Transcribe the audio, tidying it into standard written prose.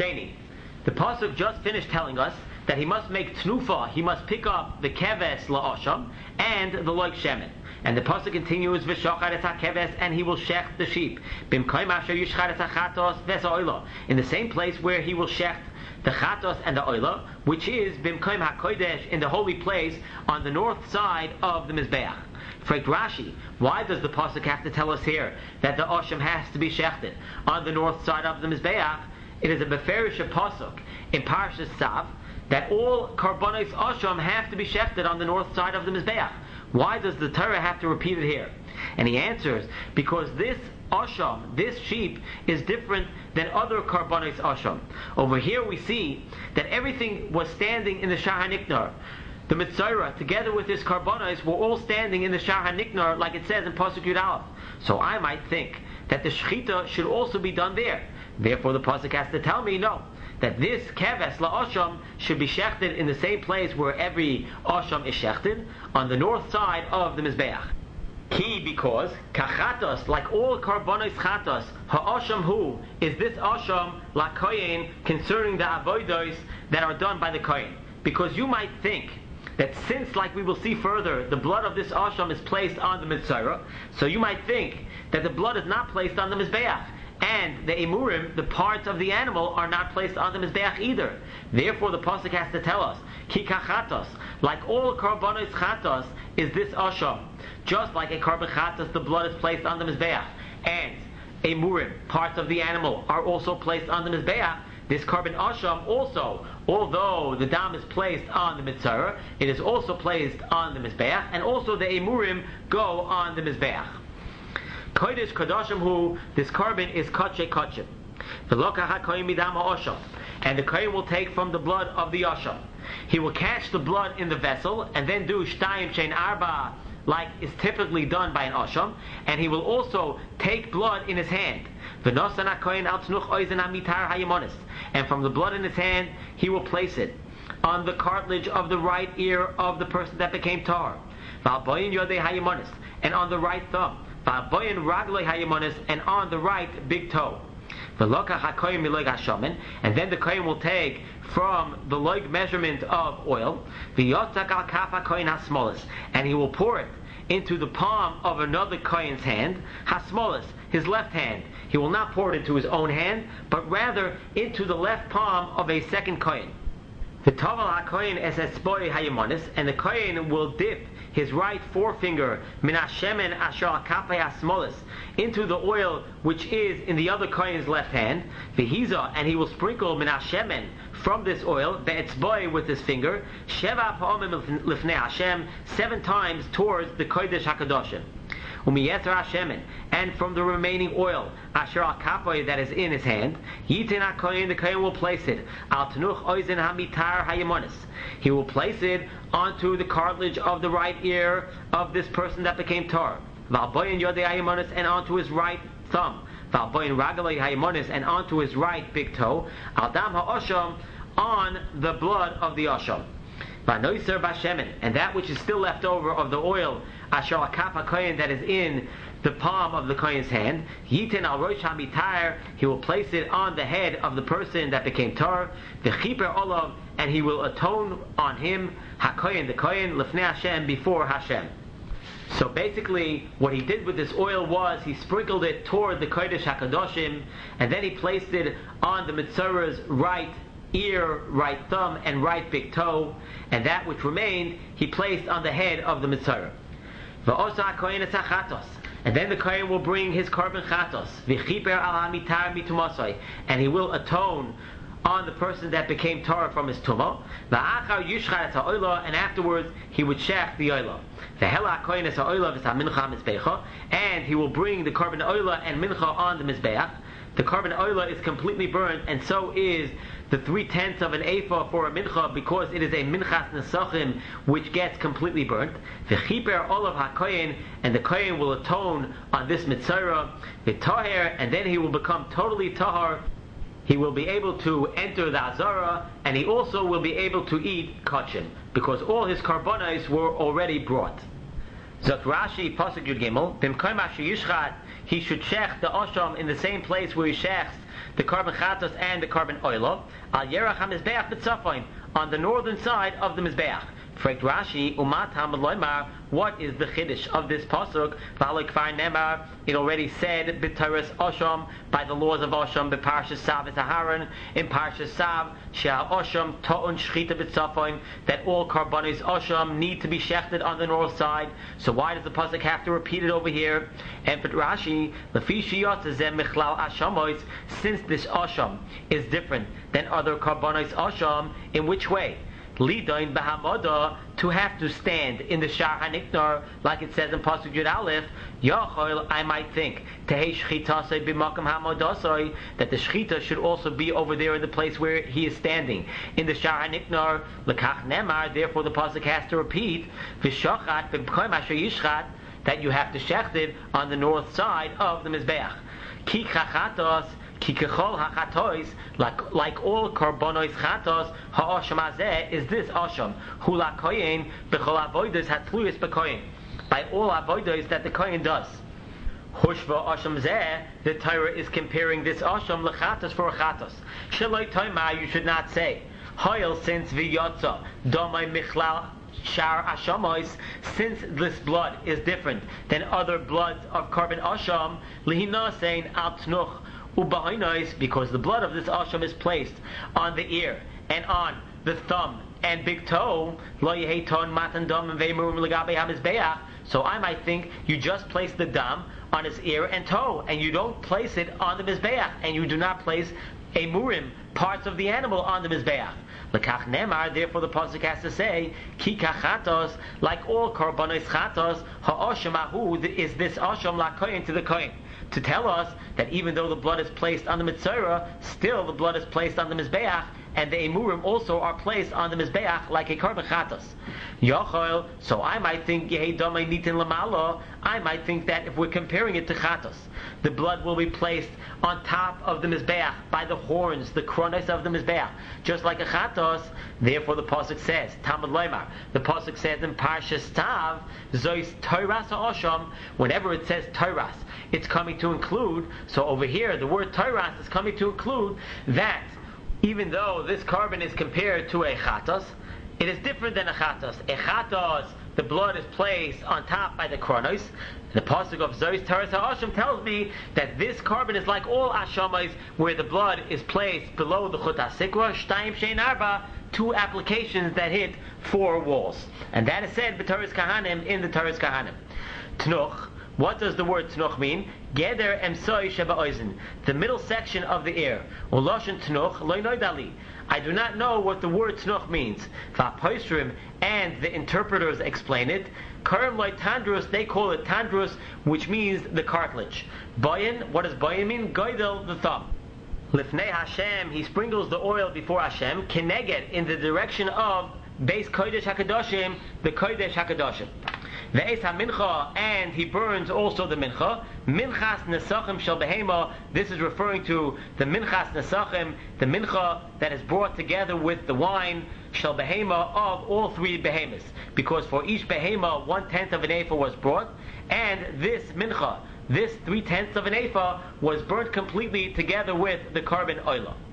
Sheni. The pasuk just finished telling us that he must make tnufa, he must pick up the keves la'asham and the loik shemen. And the pasuk continues, v'shachar et ha-keves, and he will shecht the sheep. B'mkoim asher yishchar et ha-chatos v'es-oila, in the same place where he will shecht the chatos and the oila, which is b'mkoim ha-kodesh, in the holy place on the north side of the mizbeach. Fragt Rashi, why does the pasuk have to tell us here that the asham has to be shechted on the north side of the mizbeach? It is a beferish pasuk in Parshas Tzav that all karbonos asham have to be shechted on the north side of the mizbeach. Why does the Torah have to repeat it here? And he answers, because this asham, this sheep, is different than other karbonos asham. Over here we see that everything was standing in the Shah HaNiknar. The Mitzorah, together with his karbonos, were all standing in the Shah HaNiknar, like it says in Pasuk Yud Aleph. So I might think that the shechita should also be done there. Therefore the pasuk has to tell me, no, that this keves la'asham should be shechted in the same place where every asham is shechted, on the north side of the mizbeach. Ki, because kachatos, like all karbonos chatos, ha'asham hu, is this asham la kohen, concerning the avodos that are done by the kohen. Because you might think that since, like we will see further, the blood of this asham is placed on the mitzorah, so you might think that the blood is not placed on the mizbeach. And the emurim, the parts of the animal, are not placed on the mizbeach either. Therefore, the pasuk has to tell us, ki kachatos, like all karbonos chatos, is this asham. Just like a karban chatos, the blood is placed on the mizbeach, and emurim, parts of the animal, are also placed on the mizbeach. This karban asham also, although the dam is placed on the mitzorah, it is also placed on the mizbeach, and also the emurim go on the mizbeach. Kodesh Kodashim hu, this carbon is kache kachim. And the kohen will take from the blood of the asham. He will catch the blood in the vessel and then do shtayim shein arba, like is typically done by an asham. And he will also take blood in his hand. And from the blood in his hand, he will place it on the cartilage of the right ear of the person that became tar. And on the right thumb. And on the right big toe. And then the kohen will take from the loig measurement of oil, and he will pour it into the palm of another kohen's hand, hasmolis, his left hand. He will not pour it into his own hand, but rather into the left palm of a second kohen. And the kohen will dip his right forefinger into the oil which is in the other kohen's left hand, and he will sprinkle from this oil with his finger 7 times towards the kodesh hakadoshim. And from the remaining oil that is in his hand, the kohen will place it he will place it onto the cartilage of the right ear of this person that became tar, and onto his right thumb, and onto his right big toe, on the blood of the asham. And that which is still left over of the oil that is in the palm of the kohen's hand, he will place it on the head of the person that became tar, and he will atone on him, the kohen, lifnei Hashem, before Hashem. So basically, what he did with this oil was he sprinkled it toward the kodesh hakadoshim, and then he placed it on the mitzorah's right ear, right thumb, and right big toe, and that which remained he placed on the head of the mitzorah. And then the kohen will bring his karban chatos, and he will atone on the person that became tar from his tumah. And afterwards he would shech the oila. And he will bring the karban oila and mincha on the mizbeach. The karban oila is completely burnt, and so is the 3/10 of an ephah for a mincha, because it is a minchas nesachim which gets completely burnt. V'chiper olav hakohen, and the kohen will atone on this mitzorah. V'taher, and then he will become totally tahar. He will be able to enter the azara, and he also will be able to eat kachim, because all his karbonos were already brought. Zot Rashi, Pasuk Yud Gimel, B'mkoim asher yishchat, he should shech the Osham in the same place where he shechs the carbon chatos and the carbon oilo, al yerach ha-mizbeach b'tzafoin, on the northern side of the Mizbeach. Fragt Rashi, umatam loymar, what is the chiddush of this pasuk? V'aloi kfar nemar, it already said b'Torahs Osham, by the laws of Osham, b'Parshas Sav et Aharon, in Parshas Sav, she'al Osham to'un shchita b'tzafoin, that all karbonis Osham need to be shechted on the north side. So why does the pasuk have to repeat it over here? And but Rashi, lefi shiyot zeh michlal ashamois, since this Osham is different than other karbonis Osham, in which way? Lidain b'hamada, to have to stand in the Shar HaNiknar, like it says in Pasuk Yud Aleph, Yachol, I might think, Tehei Shchitasei b'makam hamadasei, that the Shchita should also be over there in the place where he is standing. In the Shar HaNiknar, Lekach Nemar, therefore the Pasuk has to repeat, V'shachat b'mkoim asher yishchat, that you have to shecht it on the north side of the Mizbeach. Ki chachatos, Ki kechol hachatois, like all karbonos chatos, ha'osham hazeh is this osham, hu la koyin b'chol avodos hatluyos b'koyin, by all avodos that the koyin does. Hushva osham zeh, the Torah is comparing this osham lechatos for a chatos. Shaloi toimar, you should not say, hoyel since v'yotza domai michlal Shar Ashamois, since this blood is different than other bloods of carbon Asham, Lihina saying Al Tnuch Ubahinois, because the blood of this Asham is placed on the ear and on the thumb and big toe, Lo Yeheton Matan Dam and Veimurim Legabe Hamizbeach. So I might think you just place the dam on his ear and toe, and you don't place it on the Mizbeach, and you do not place a murim, parts of the animal, on the Mizbeach. Lekach nemar, therefore the pasuk has to say, ki kachatos, like all karbonos chatos, ha'osham ahu, is this osham la koyin to the koyin, to tell us that even though the blood is placed on the mitzvah, still the blood is placed on the mizbeach, and the emurim also are placed on the mizbeach like a carbon chatos. Yochel, so I might think Yehei Domei Nitin Lamalo, I might think that if we're comparing it to chatos, the blood will be placed on top of the mizbeach by the horns, the kronos of the mizbeach, just like a chatos. Therefore the pasuk says, Talmud Loimar, the pasuk says in Parshas Tav, Zois Toras HaOsham, whenever it says Toras, it's coming to include, so over here the word Toras is coming to include that even though this carbon is compared to a chatos, it is different than a chatos. A chatos, the blood is placed on top by the kronos. The pasuk of Zois Toras HaOsham tells me that this carbon is like all ashamas, where the blood is placed below the chut hasikra, shtayim shein arba, 2 applications that hit 4 walls. And that is said b'Toras Kahanim, in the Toras Kahanim. Tnuch, what does the word tnuch mean? Geder emsoi sheba oizen, the middle section of the ear. Uloshen tnuch loy noidali, I do not know what the word tnuch means. Va'poisrim, and the interpreters explain it. Karim loy tandrus, they call it tandrus, which means the cartilage. Bayin, what does bayin mean? Goydel, the thumb. Lifnei Hashem, he sprinkles the oil before Hashem. Keneged, in the direction of Beis Kodesh HaKadoshim, the Kodesh HaKadoshim. Ve'es HaMincha, and he burns also the Mincha. Minchas Nesachim Shel Behema, this is referring to the Minchas Nesachim, the Mincha that is brought together with the wine, Shel Behema, of all 3 behemoths. Because for each behema, 1/10 of an ephah was brought, and this Mincha, this 3/10 of an ephah, was burnt completely together with the carbon oila.